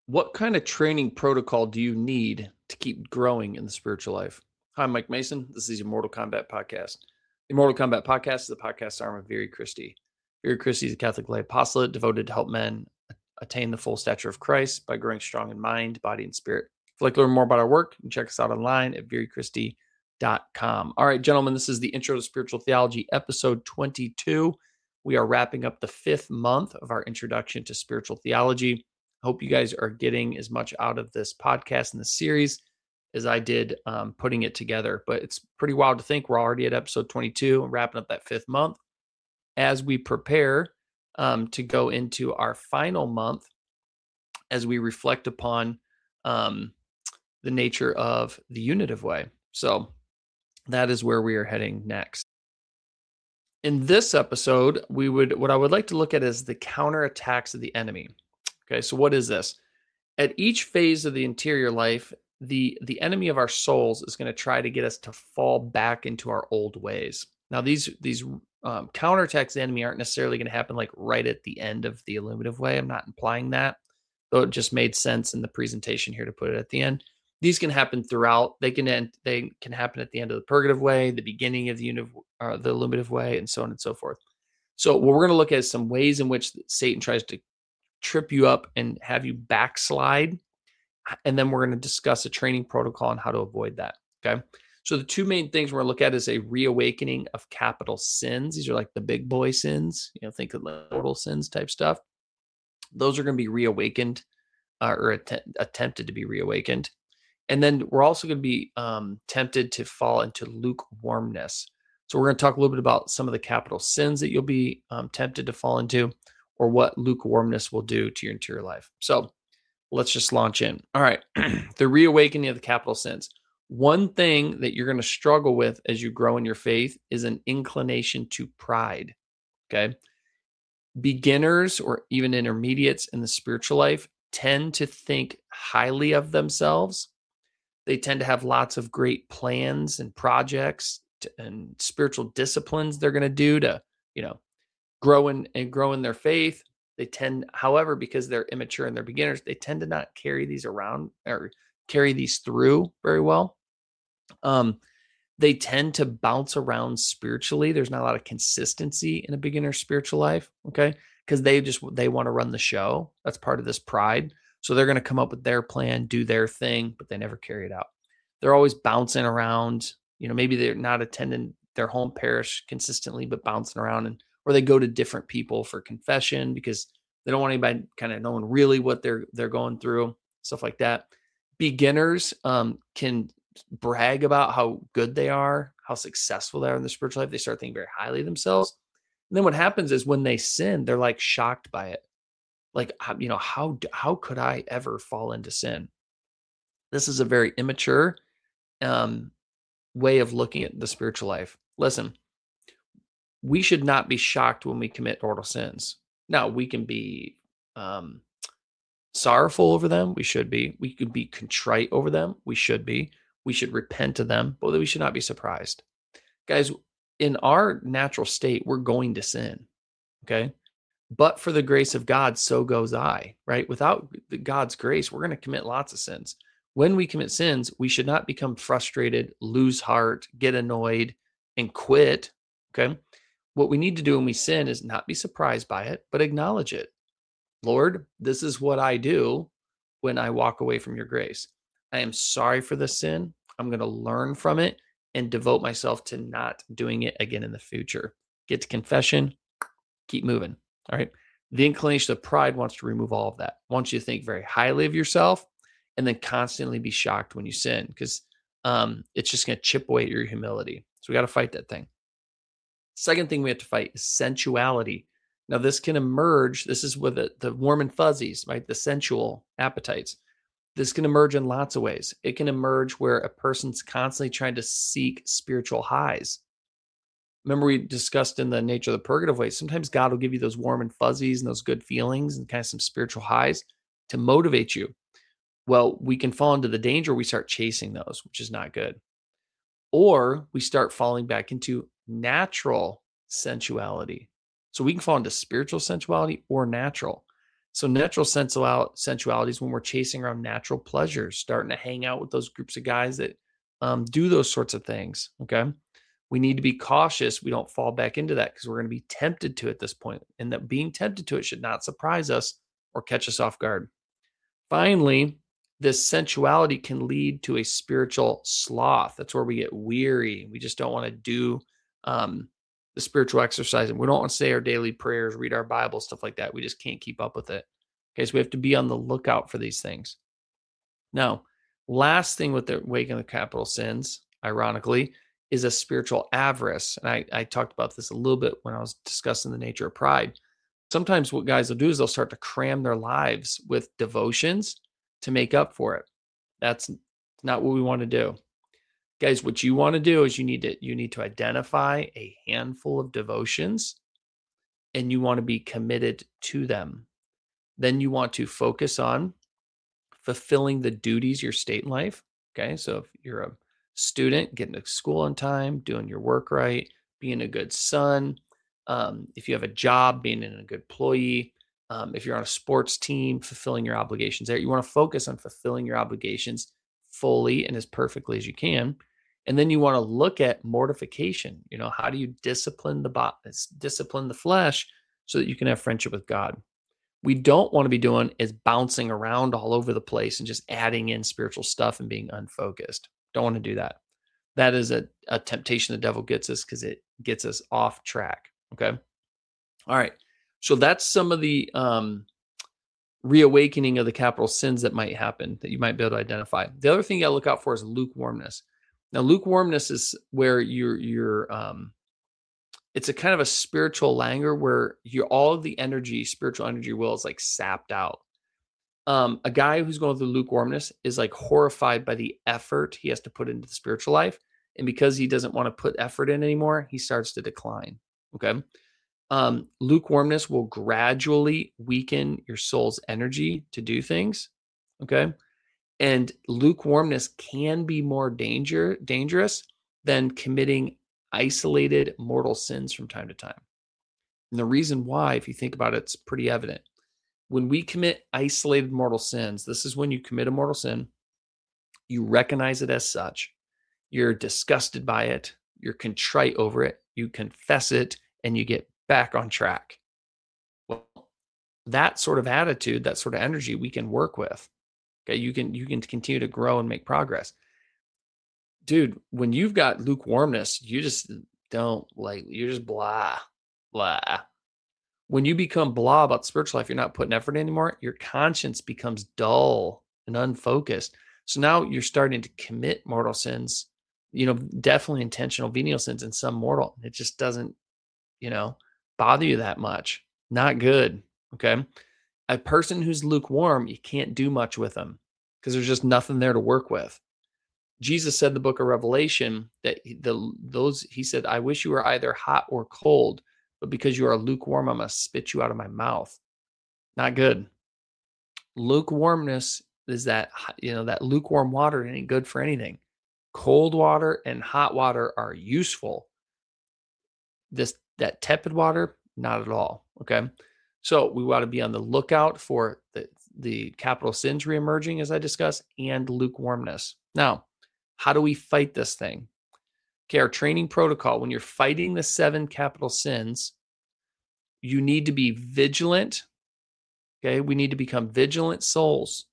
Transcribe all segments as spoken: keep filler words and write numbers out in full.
What kind of training protocol do you need to keep growing in the spiritual life? Hi, I'm Mike Mason. This is your Mortal Kombat podcast. The Mortal Kombat podcast is the podcast arm of Very Christie. Very Christie is a Catholic lay apostolate devoted to help men attain the full stature of Christ by growing strong in mind, body, and spirit. If you'd like to learn more about our work, you can check us out online at very christie dot com. All right, gentlemen, this is the Intro to Spiritual Theology, episode twenty-two. We are wrapping up the fifth month of our introduction to spiritual theology. Hope you guys are getting as much out of this podcast and the series as I did um, putting it together. But it's pretty wild to think we're already at episode twenty-two and wrapping up that fifth month as we prepare um, to go into our final month as we reflect upon um, the nature of the unitive way. So that is where we are heading next. In this episode, we would what I would like to look at is the counterattacks of the enemy. Okay, so what is this? At each phase of the interior life, the the enemy of our souls is going to try to get us to fall back into our old ways. Now, these these um, counterattacks of the enemy aren't necessarily going to happen like right at the end of the illuminative way. I'm not implying that, though it just made sense in the presentation here to put it at the end. These can happen throughout. They can end, they can happen at the end of the purgative way, the beginning of the univ, uh, the illuminative way, and so on and so forth. So, what we're going to look at is some ways in which Satan tries to trip you up and have you backslide. And then we're going to discuss a training protocol on how to avoid that. Okay. So the two main things we're going to look at is a reawakening of capital sins. These are like the big boy sins, you know, think of mortal sins type stuff. Those are going to be reawakened uh, or att- attempted to be reawakened. And then we're also going to be um, tempted to fall into lukewarmness. So we're going to talk a little bit about some of the capital sins that you'll be um, tempted to fall into, or what lukewarmness will do to your interior life. So let's just launch in. All right. The reawakening of the capital sins. One thing that you're going to struggle with as you grow in your faith is an inclination to pride. Okay. Beginners or even intermediates in the spiritual life tend to think highly of themselves. They tend to have lots of great plans and projects to, and spiritual disciplines they're going to do to, you know, grow in and grow in their faith. They tend, however, because they're immature and they're beginners, they tend to not carry these around or carry these through very well. Um, they tend to bounce around spiritually. There's not a lot of consistency in a beginner spiritual life, okay? Because they just they want to run the show. That's part of this pride. So they're going to come up with their plan, do their thing, but they never carry it out. They're always bouncing around. You know, maybe they're not attending their home parish consistently, but bouncing around, and or they go to different people for confession because they don't want anybody kind of knowing really what they're they're going through, stuff like that. Beginners um, can brag about how good they are, how successful they are in the spiritual life. They start thinking very highly of themselves. And then what happens is when they sin, they're like shocked by it. Like, you know, how how could I ever fall into sin? This is a very immature um, way of looking at the spiritual life. Listen, we should not be shocked when we commit mortal sins. Now, we can be um, sorrowful over them. We should be. We could be contrite over them. We should be. We should repent of them, but we should not be surprised. Guys, in our natural state, we're going to sin, okay? But for the grace of God, so goes I, right? Without God's grace, we're going to commit lots of sins. When we commit sins, we should not become frustrated, lose heart, get annoyed, and quit, okay? What we need to do when we sin is not be surprised by it, but acknowledge it. Lord, this is what I do when I walk away from your grace. I am sorry for the sin. I'm going to learn from it and devote myself to not doing it again in the future. Get to confession, keep moving. All right. The inclination of pride wants to remove all of that. Wants you to think very highly of yourself and then constantly be shocked when you sin, because um, it's just going to chip away at your humility. So we got to fight that thing. Second thing we have to fight is sensuality. Now, this can emerge. This is with the, the warm and fuzzies, right? The sensual appetites. This can emerge in lots of ways. It can emerge where a person's constantly trying to seek spiritual highs. Remember, we discussed in the nature of the purgative way, sometimes God will give you those warm and fuzzies and those good feelings and kind of some spiritual highs to motivate you. Well, we can fall into the danger. We start chasing those, which is not good. Or we start falling back into natural sensuality. So we can fall into spiritual sensuality or natural. So natural sensual sensuality is when we're chasing around natural pleasures, starting to hang out with those groups of guys that um, do those sorts of things. Okay. We need to be cautious we don't fall back into that because we're going to be tempted to at this point, and that being tempted to it should not surprise us or catch us off guard. Finally, this sensuality can lead to a spiritual sloth. That's where we get weary. We just don't want to do um, the spiritual exercise, and we don't want to say our daily prayers, read our Bible, stuff like that. We just can't keep up with it. Okay, so we have to be on the lookout for these things. Now, last thing with the waking the capital sins, ironically, is a spiritual avarice. And I, I talked about this a little bit when I was discussing the nature of pride. Sometimes what guys will do is they'll start to cram their lives with devotions to make up for it. That's not what we want to do. Guys, what you want to do is you need to you need to identify a handful of devotions and you want to be committed to them. Then you want to focus on fulfilling the duties of your state in life. Okay, so if you're a student, getting to school on time, doing your work right, being a good son, um, if you have a job, being an, a good employee, um, if you're on a sports team, fulfilling your obligations there. You want to focus on fulfilling your obligations fully and as perfectly as you can. And then you want to look at mortification. You know, how do you discipline the body, discipline the flesh so that you can have friendship with God? We don't want to be doing is bouncing around all over the place and just adding in spiritual stuff and being unfocused. Don't want to do that. That is a, a temptation the devil gets us because it gets us off track. Okay. All right. So that's some of the um, reawakening of the capital sins that might happen that you might be able to identify. The other thing you got to look out for is lukewarmness. Now, lukewarmness is where you're, you're, um, it's a kind of a spiritual languor where you're all of the energy, spiritual energy will is like sapped out. Um, a guy who's going through lukewarmness is like horrified by the effort he has to put into the spiritual life. And because he doesn't want to put effort in anymore, he starts to decline. Okay. Um, lukewarmness will gradually weaken your soul's energy to do things. Okay. And lukewarmness can be more danger, dangerous than committing isolated mortal sins from time to time. And the reason why, if you think about it, it's pretty evident. When we commit isolated mortal sins, this is when you commit a mortal sin, you recognize it as such, you're disgusted by it, you're contrite over it, you confess it, and you get back on track. Well, that sort of attitude, that sort of energy we can work with. Okay, you can you can continue to grow and make progress. Dude, when you've got lukewarmness, you just don't like, you're just blah, blah. When you become blah about spiritual life, you're not putting effort anymore, your conscience becomes dull and unfocused. So now you're starting to commit mortal sins, you know, definitely intentional venial sins and some mortal. It just doesn't, you know, bother you that much. Not good. Okay. A person who's lukewarm, you can't do much with them because there's just nothing there to work with. Jesus said in the book of Revelation that the those he said, I wish you were either hot or cold, but because you are lukewarm, I'm going to spit you out of my mouth. Not good. Lukewarmness is that, you know, that lukewarm water ain't good for anything. Cold water and hot water are useful. This, that tepid water, not at all. Okay. So we want to be on the lookout for the, the capital sins reemerging, as I discussed, and lukewarmness. Now, how do we fight this thing? Okay, our training protocol, when you're fighting the seven capital sins, you need to be vigilant. Okay, we need to become vigilant souls,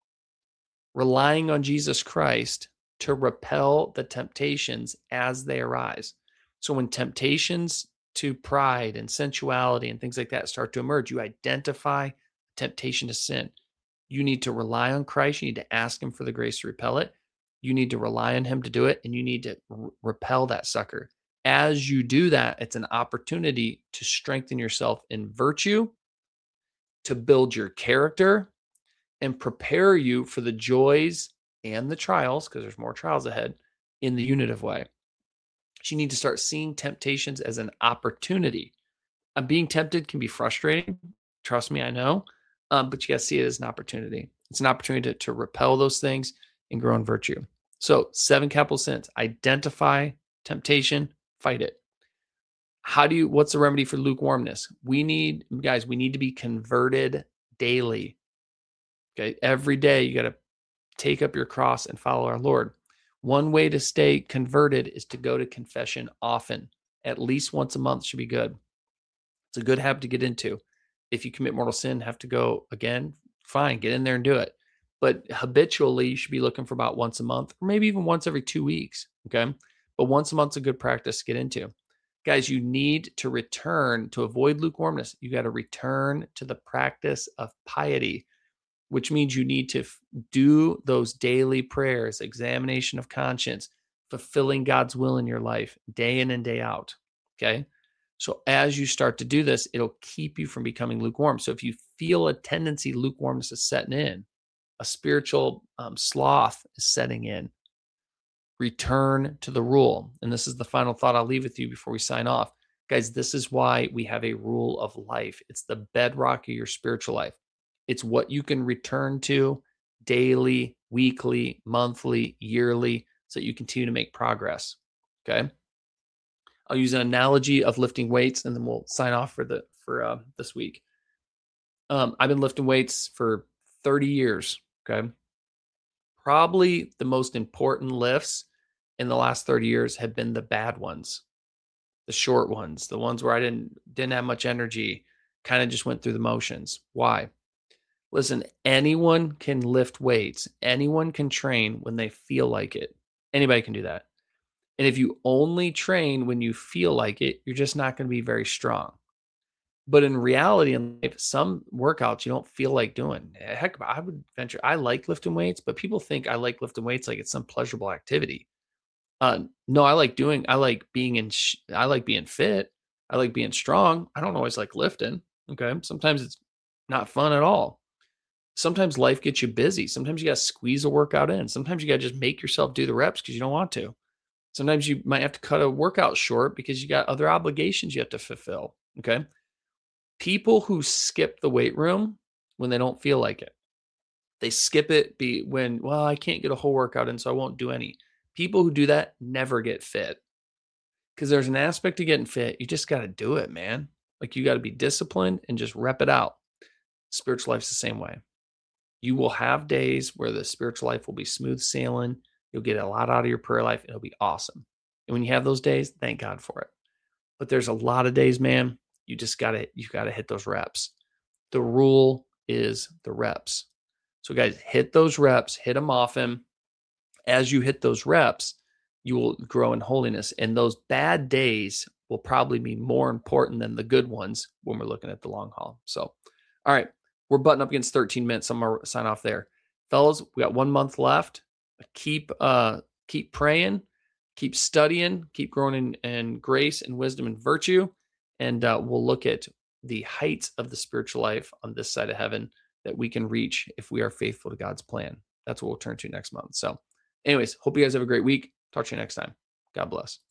relying on Jesus Christ to repel the temptations as they arise. So when temptations to pride and sensuality and things like that start to emerge, you identify temptation to sin. You need to rely on Christ. You need to ask him for the grace to repel it. You need to rely on him to do it, and you need to r- repel that sucker. As you do that, it's an opportunity to strengthen yourself in virtue, to build your character, and prepare you for the joys and the trials, because there's more trials ahead, in the unitive way. So you need to start seeing temptations as an opportunity. Uh, being tempted can be frustrating. Trust me, I know. Um, but you got to see it as an opportunity. It's an opportunity to, to repel those things and grow in virtue. So seven capital sins: identify temptation, fight it. How do you, what's the remedy for lukewarmness? We need, guys, we need to be converted daily. Okay. Every day you got to take up your cross and follow our Lord. One way to stay converted is to go to confession often. At least once a month should be good. It's a good habit to get into. If you commit mortal sin, have to go again, fine, get in there and do it. But habitually, you should be looking for about once a month, or maybe even once every two weeks. Okay. But once a month's a good practice to get into. Guys, you need to return to avoid lukewarmness. You got to return to the practice of piety, which means you need to f- do those daily prayers, examination of conscience, fulfilling God's will in your life day in and day out. Okay. So as you start to do this, it'll keep you from becoming lukewarm. So if you feel a tendency, lukewarmness is setting in, a spiritual um, sloth is setting in, return to the rule. And this is the final thought I'll leave with you before we sign off. Guys, this is why we have a rule of life. It's the bedrock of your spiritual life. It's what you can return to daily, weekly, monthly, yearly, so that you continue to make progress. Okay. I'll use an analogy of lifting weights, and then we'll sign off for the for uh, this week. Um, I've been lifting weights for thirty years. Okay. Probably the most important lifts in the last thirty years have been the bad ones, the short ones, the ones where I didn't didn't have much energy, kind of just went through the motions. Why? Listen, anyone can lift weights. Anyone can train when they feel like it. Anybody can do that. And if you only train when you feel like it, you're just not going to be very strong. But in reality, in life, some workouts you don't feel like doing. Heck, I would venture, I like lifting weights, but people think I like lifting weights like it's some pleasurable activity. Uh, no, I like doing, I like being in, sh- I like being fit. I like being strong. I don't always like lifting. Okay. Sometimes it's not fun at all. Sometimes life gets you busy. Sometimes you got to squeeze a workout in. Sometimes you got to just make yourself do the reps because you don't want to. Sometimes you might have to cut a workout short because you got other obligations you have to fulfill. Okay. People who skip the weight room when they don't feel like it, they skip it be when, well, I can't get a whole workout in, so I won't do any. People who do that never get fit because there's an aspect to getting fit. You just got to do it, man. Like you got to be disciplined and just rep it out. Spiritual life's the same way. You will have days where the spiritual life will be smooth sailing. You'll get a lot out of your prayer life. It'll be awesome. And when you have those days, thank God for it. But there's a lot of days, man, you just got to, you got to hit those reps. The rule is the reps. So guys, hit those reps, hit them often. As you hit those reps, you will grow in holiness. And those bad days will probably be more important than the good ones when we're looking at the long haul. So, all right, we're butting up against thirteen minutes. I'm going to sign off there. Fellas, we got one month left. Keep, uh, keep praying, keep studying, keep growing in, in grace and wisdom and virtue. And uh, we'll look at the heights of the spiritual life on this side of heaven that we can reach if we are faithful to God's plan. That's what we'll turn to next month. So anyways, hope you guys have a great week. Talk to you next time. God bless.